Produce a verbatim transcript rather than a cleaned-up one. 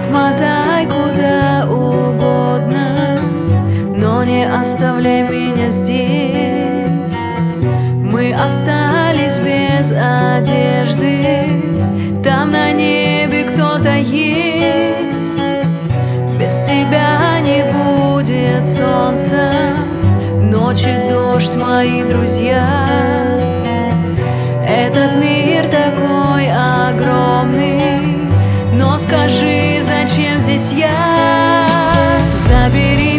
Отмотай куда угодно, но не оставляй меня здесь. Мы остались без одежды, там на небе кто-то есть. Без тебя не будет солнца, ночи, дождь, мои друзья. Этот мир такой огромный, но скажи, зачем здесь я? Забери